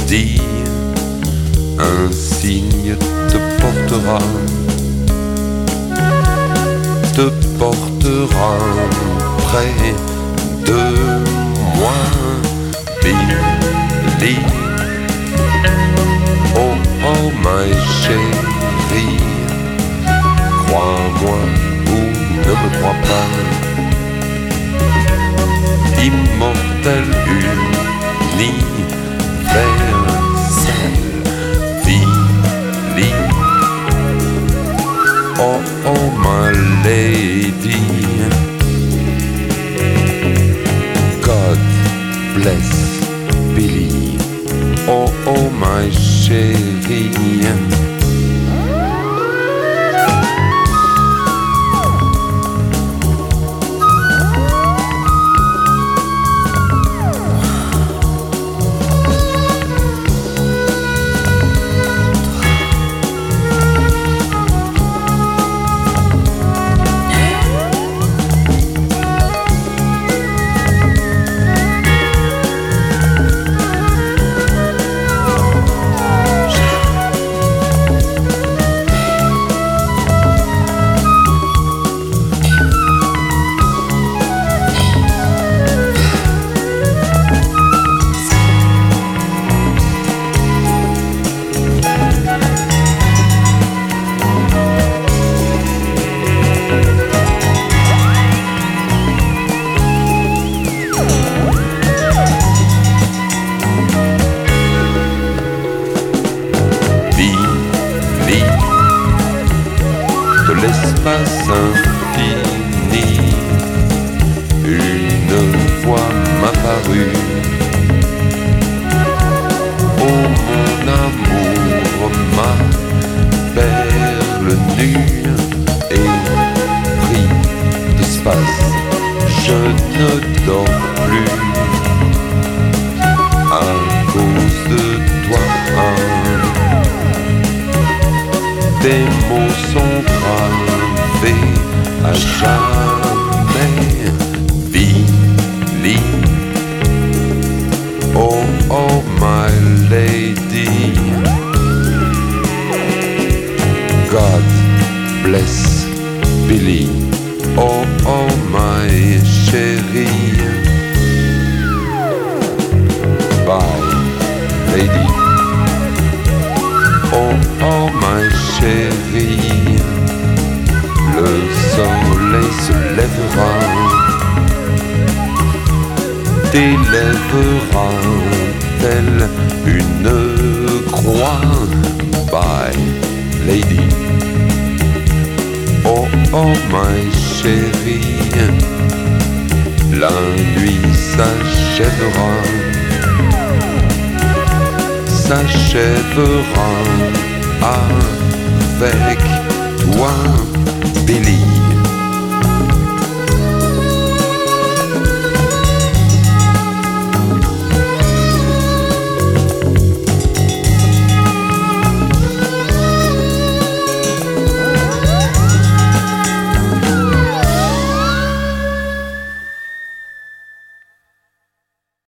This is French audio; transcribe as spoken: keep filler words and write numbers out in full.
dis, un signe te portera, te portera près de moi, Billy. Oh, oh, ma chérie, crois-moi ou ne me crois pas, immortel universel, Billy. Oh, oh, my lady, God bless Billy. Oh, oh, my chérie. L'espace infini, une voix m'apparut. Oh mon amour, ma perle nue, et pris de spasme, je ne dors plus à cause de toi. Tes mots sont gravés à jamais, Billy. Oh, oh, my lady, God bless Billy. Oh, oh, my chérie. Bye, lady. Oh, oh, ma chérie, le soleil se lèvera, t'élèvera telle une croix. Bye, lady. Oh, oh, ma chérie, la nuit s'achèvera, s'achèvera avec toi, Billy.